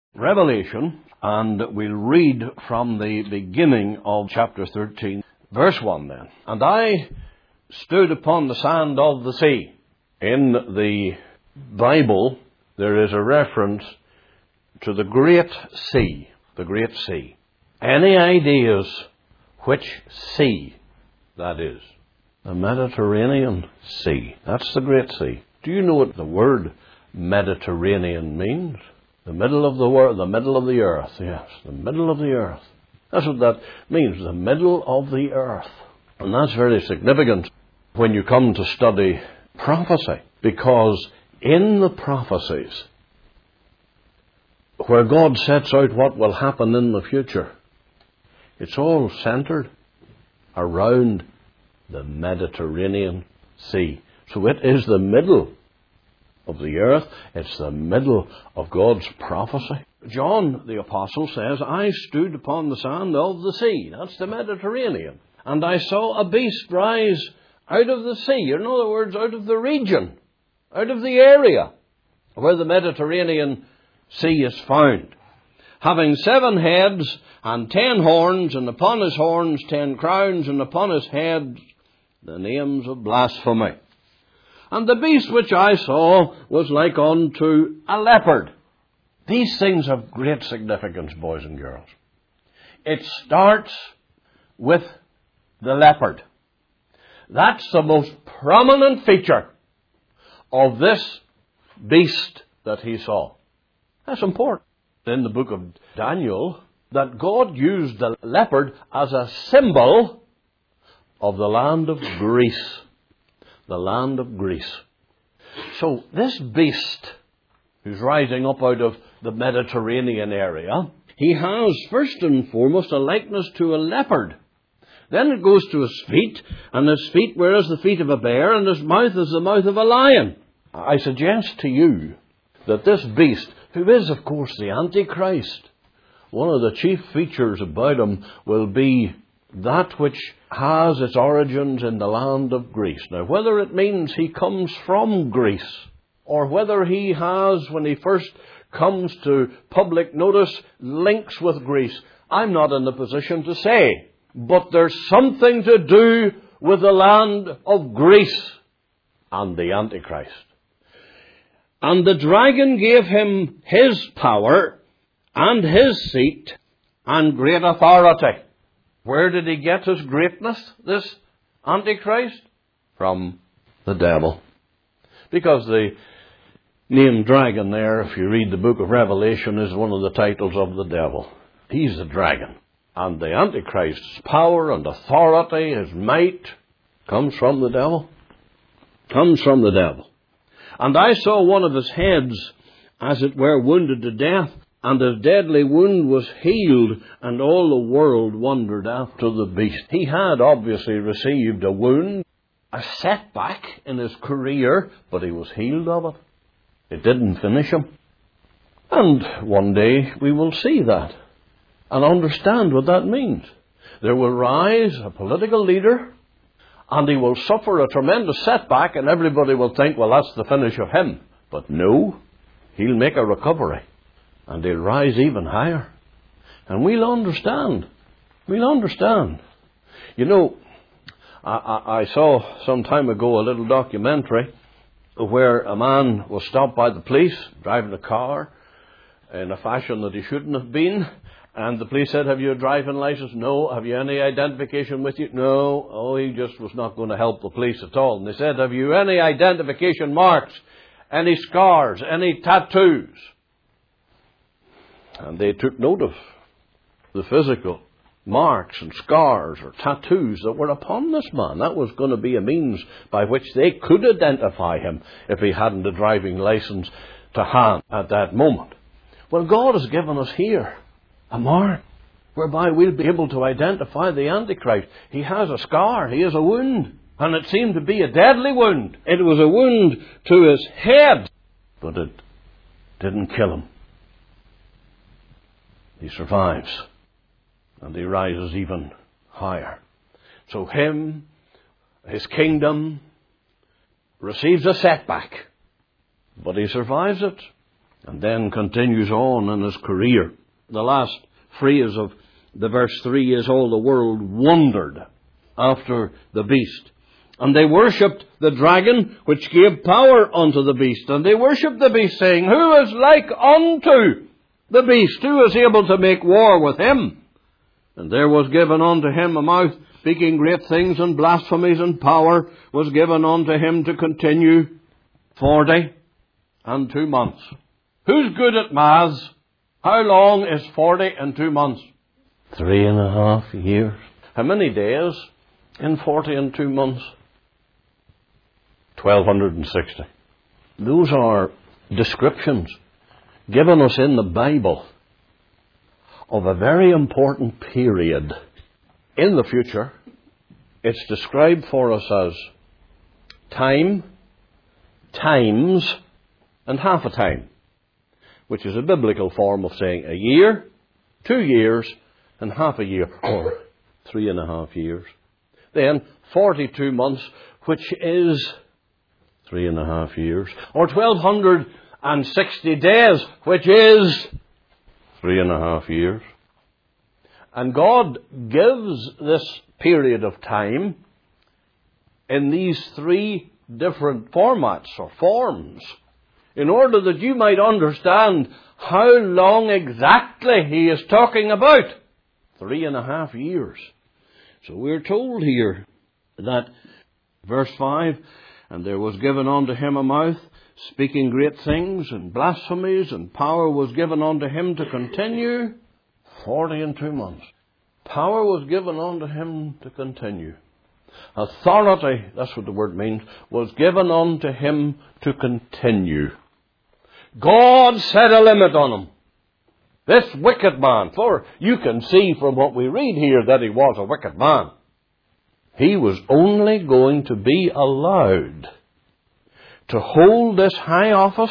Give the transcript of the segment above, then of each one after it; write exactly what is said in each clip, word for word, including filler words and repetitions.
Revelation, and we'll read from the beginning of chapter thirteen, verse one then. And I stood upon the sand of the sea. In the Bible, there is a reference to the great sea, the great sea. Any ideas which sea that is? The Mediterranean Sea. That's the great sea. Do you know what the word Mediterranean means? The middle of the world, the middle of the earth. Yes, the middle of the earth. That's what that means, the middle of the earth. And that's very significant when you come to study prophecy, because in the prophecies, where God sets out what will happen in the future, it's all centered around the Mediterranean Sea. So it is the middle of the earth. It's the middle of God's prophecy. John the Apostle says, I stood upon the sand of the sea. That's the Mediterranean. And I saw a beast rise out of the sea. In other words, out of the region, out of the area where the Mediterranean Sea is found, having seven heads and ten horns, and upon his horns ten crowns, and upon his heads the names of blasphemy. And the beast which I saw was like unto a leopard. These things have great significance, boys and girls. It starts with the leopard. That's the most prominent feature of this beast that he saw. That's important. In the book of Daniel, that God used the leopard as a symbol of the land of Greece. The land of Greece. So this beast, who's rising up out of the Mediterranean area, he has first and foremost a likeness to a leopard. Then it goes to his feet, and his feet were as the feet of a bear, and his mouth is the mouth of a lion. I suggest to you that this beast, who is of course the Antichrist, one of the chief features about him will be that which has its origins in the land of Greece. Now, whether it means he comes from Greece, or whether he has, when he first comes to public notice, links with Greece, I'm not in the position to say. But there's something to do with the land of Greece and the Antichrist. And the dragon gave him his power and his seat and great authority. Where did he get his greatness, this Antichrist? From the devil. Because the name dragon there, if you read the book of Revelation, is one of the titles of the devil. He's the dragon. And the Antichrist's power and authority, his might, comes from the devil. Comes from the devil. And I saw one of his heads, as it were, wounded to death, and his deadly wound was healed, and all the world wondered after the beast. He had obviously received a wound, a setback in his career, but he was healed of it. It didn't finish him. And one day we will see that and understand what that means. There will rise a political leader, and he will suffer a tremendous setback, and everybody will think, well, that's the finish of him. But no, he'll make a recovery, and he'll rise even higher. And we'll understand. We'll understand. You know, I, I, I saw some time ago a little documentary where a man was stopped by the police driving a car in a fashion that he shouldn't have been. And the police said, have you a driving license? No. Have you any identification with you? No. Oh, he just was not going to help the police at all. And they said, have you any identification marks? Any scars? Any tattoos? And they took note of the physical marks and scars or tattoos that were upon this man. That was going to be a means by which they could identify him if he hadn't a driving license to hand at that moment. Well, God has given us here a mark whereby we'll be able to identify the Antichrist. He has a scar. He has a wound. And it seemed to be a deadly wound. It was a wound to his head. But it didn't kill him. He survives. And he rises even higher. So him, his kingdom, receives a setback. But he survives it. And then continues on in his career. The last phrase of the verse three is, all the world wondered after the beast. And they worshipped the dragon, which gave power unto the beast. And they worshipped the beast, saying, who is like unto the beast? Who is able to make war with him? And there was given unto him a mouth, speaking great things and blasphemies, and power was given unto him to continue forty and two months. Who's good at maths? How long is forty and two months? Three and a half years. How many days in forty and two months? twelve sixty. Those are descriptions given us in the Bible of a very important period in the future. It's described for us as time, times, and half a time, which is a biblical form of saying a year, two years, and half a year, or three and a half years. Then forty-two months, which is three and a half years, or twelve sixty days, which is three and a half years. And God gives this period of time in these three different formats or forms in order that you might understand how long exactly he is talking about. Three and a half years. So we're told here that, verse five, and there was given unto him a mouth, speaking great things and blasphemies, and power was given unto him to continue forty and two months. Power was given unto him to continue. Authority, that's what the word means, was given unto him to continue. God set a limit on him. This wicked man, for you can see from what we read here that he was a wicked man. He was only going to be allowed to hold this high office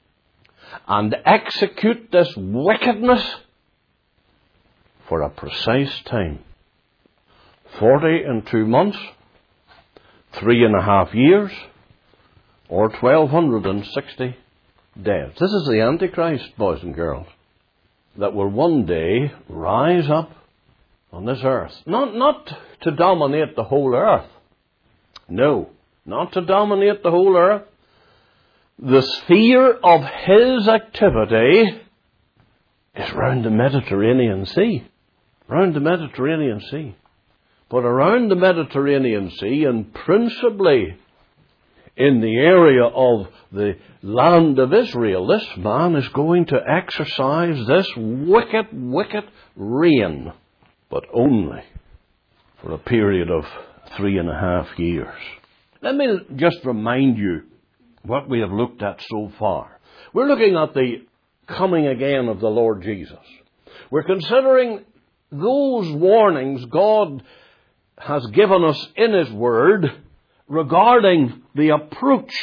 and execute this wickedness for a precise time. Forty and two months, three and a half years, or twelve sixty days. This is the Antichrist, boys and girls, that will one day rise up on this earth. Not, not to dominate the whole earth. No, not to dominate the whole earth. The sphere of his activity is round the Mediterranean Sea. Round the Mediterranean Sea. But around the Mediterranean Sea, and principally in the area of the land of Israel, this man is going to exercise this wicked, wicked reign, but only for a period of three and a half years. Let me just remind you what we have looked at so far. We're looking at the coming again of the Lord Jesus. We're considering those warnings God has given us in His Word regarding the approach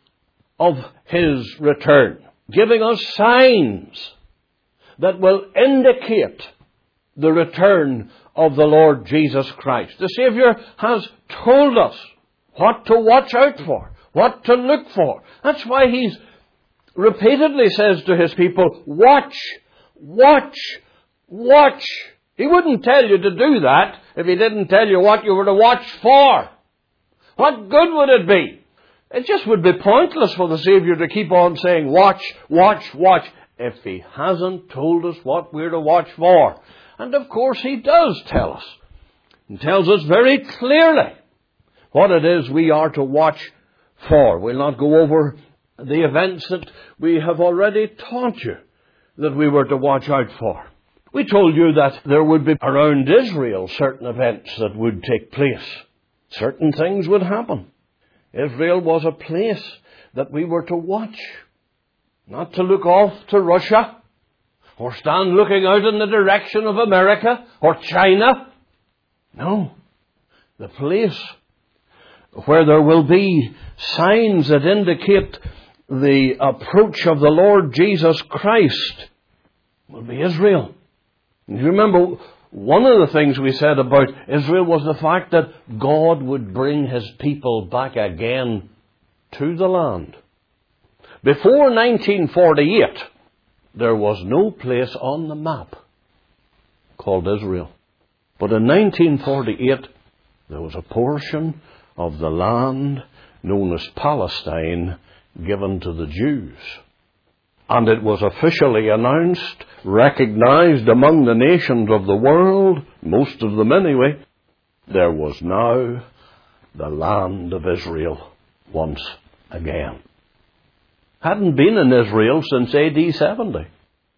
of His return, giving us signs that will indicate the return of the Lord Jesus Christ. The Saviour has told us what to watch out for, what to look for. That's why He's repeatedly says to His people, watch, watch, watch. He wouldn't tell you to do that if He didn't tell you what you were to watch for. What good would it be? It just would be pointless for the Saviour to keep on saying, watch, watch, watch, if He hasn't told us what we're to watch for. And of course He does tell us. He tells us very clearly what it is we are to watch for. We'll not go over the events that we have already taught you that we were to watch out for. We told you that there would be around Israel certain events that would take place. Certain things would happen. Israel was a place that we were to watch. Not to look off to Russia, or stand looking out in the direction of America or China. No. The place where there will be signs that indicate the approach of the Lord Jesus Christ will be Israel. And you remember, one of the things we said about Israel was the fact that God would bring His people back again to the land. Before nineteen forty-eight, there was no place on the map called Israel. But in nineteen forty-eight, there was a portion of the land known as Palestine given to the Jews. And it was officially announced, recognized among the nations of the world, most of them anyway, there was now the land of Israel once again. Hadn't been in Israel since A D seventy.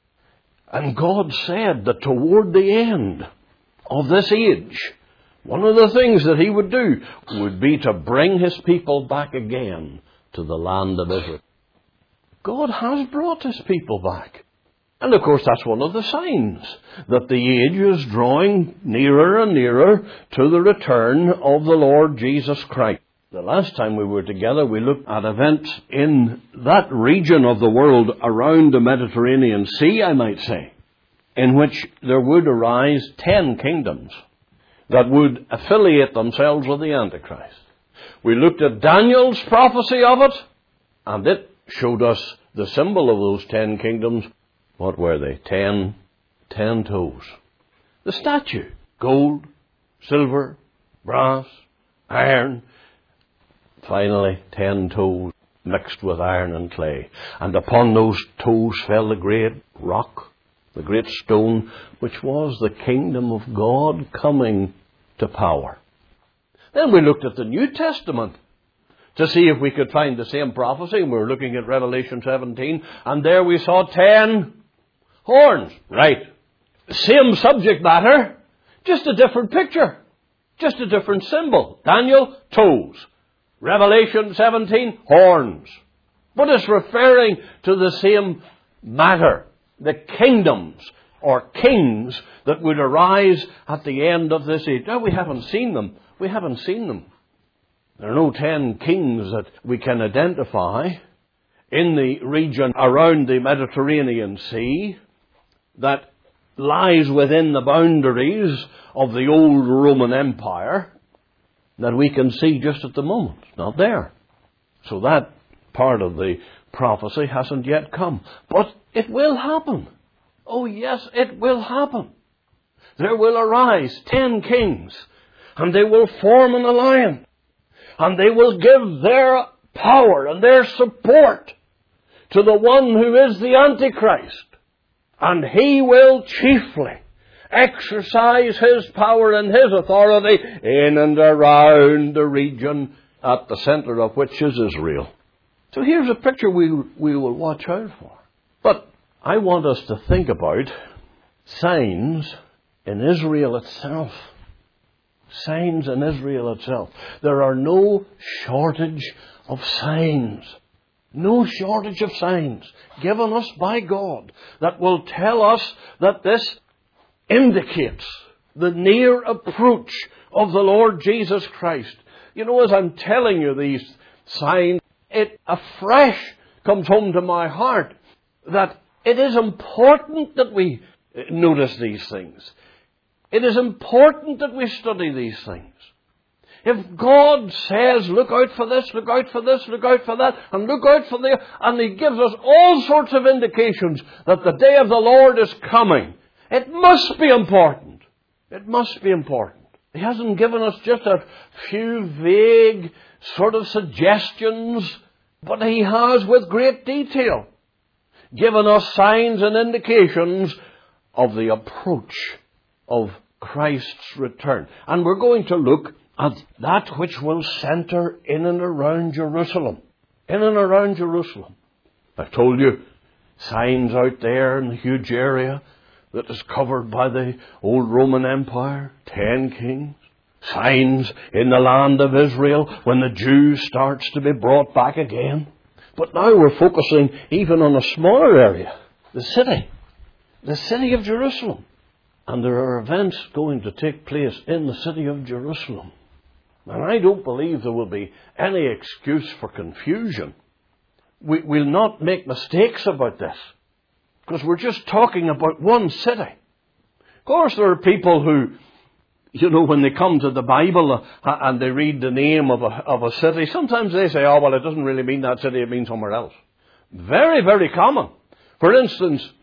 And God said that toward the end of this age, one of the things that He would do would be to bring His people back again to the land of Israel. God has brought His people back. And of course that's one of the signs that the age is drawing nearer and nearer to the return of the Lord Jesus Christ. The last time we were together, we looked at events in that region of the world around the Mediterranean Sea, I might say, in which there would arise ten kingdoms that would affiliate themselves with the Antichrist. We looked at Daniel's prophecy of it, and it showed us the symbol of those ten kingdoms. What were they? Ten, ten toes. The statue, gold, silver, brass, iron, finally ten toes mixed with iron and clay. And upon those toes fell the great rock, the great stone, which was the kingdom of God coming to power. Then we looked at the New Testament to see if we could find the same prophecy. We were looking at Revelation seventeen, and there we saw ten horns. Right. Same subject matter, just a different picture, just a different symbol. Daniel, toes. Revelation seventeen, horns. But it's referring to the same matter, the kingdoms or kings that would arise at the end of this age. Now, we haven't seen them. We haven't seen them. There are no ten kings that we can identify in the region around the Mediterranean Sea that lies within the boundaries of the old Roman Empire that we can see just at the moment. It's not there. So that part of the prophecy hasn't yet come. But it will happen. Oh yes, it will happen. There will arise ten kings, and they will form an alliance, and they will give their power and their support to the one who is the Antichrist. And he will chiefly exercise his power and his authority in and around the region at the center of which is Israel. So here's a picture we, we will watch out for. But I want us to think about signs in Israel itself. Signs in Israel itself. There are no shortage of signs. No shortage of signs given us by God that will tell us that this indicates the near approach of the Lord Jesus Christ. You know, as I'm telling you these signs, it afresh comes home to my heart that it is important that we notice these things. It is important that we study these things. If God says, look out for this, look out for this, look out for that, and look out for the, and He gives us all sorts of indications that the day of the Lord is coming, it must be important. It must be important. He hasn't given us just a few vague sort of suggestions, but He has, with great detail, given us signs and indications of the approach of Christ's return. And we're going to look at that which will center in and around Jerusalem. In and around Jerusalem. I've told you, signs out there in the huge area that is covered by the old Roman Empire, ten kings. Signs in the land of Israel when the Jew starts to be brought back again. But now we're focusing even on a smaller area, the city. The city of Jerusalem. And there are events going to take place in the city of Jerusalem. And I don't believe there will be any excuse for confusion. We, we'll not make mistakes about this, because we're just talking about one city. Of course, there are people who, you know, when they come to the Bible uh, and they read the name of a, of a city, sometimes they say, oh, well, it doesn't really mean that city, it means somewhere else. Very, very common. For instance,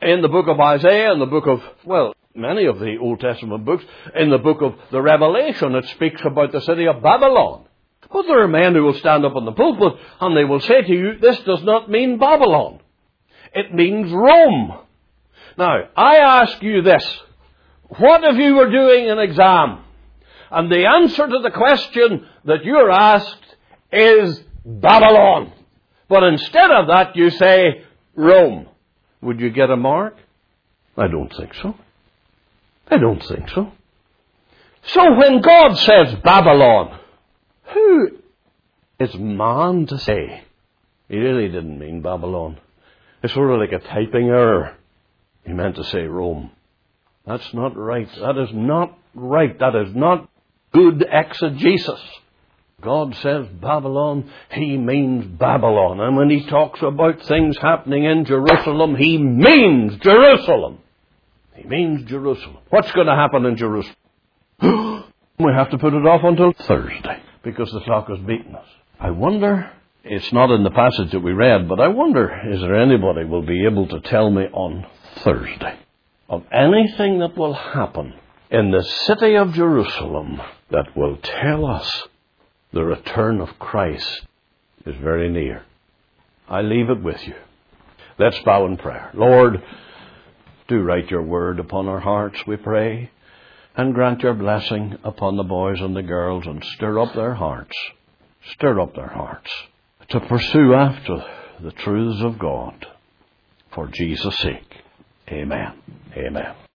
in the book of Isaiah, in the book of, well, many of the Old Testament books, in the book of the Revelation, it speaks about the city of Babylon. But there are men who will stand up in the pulpit and they will say to you, this does not mean Babylon. It means Rome. Now, I ask you this. What if you were doing an exam and the answer to the question that you're asked is Babylon, but instead of that you say Rome? Would you get a mark? I don't think so. I don't think so. So when God says Babylon, who is man to say? He really didn't mean Babylon. It's sort of like a typing error. He meant to say Rome. That's not right. That is not right. That is not good exegesis. God says Babylon, He means Babylon. And when He talks about things happening in Jerusalem, He means Jerusalem. He means Jerusalem. What's going to happen in Jerusalem? We have to put it off until Thursday because the clock has beaten us. I wonder, it's not in the passage that we read, but I wonder, is there anybody who will be able to tell me on Thursday of anything that will happen in the city of Jerusalem that will tell us the return of Christ is very near? I leave it with you. Let's bow in prayer. Lord, do write your word upon our hearts, we pray, and grant your blessing upon the boys and the girls, and stir up their hearts, stir up their hearts to pursue after the truths of God. For Jesus' sake, amen. Amen.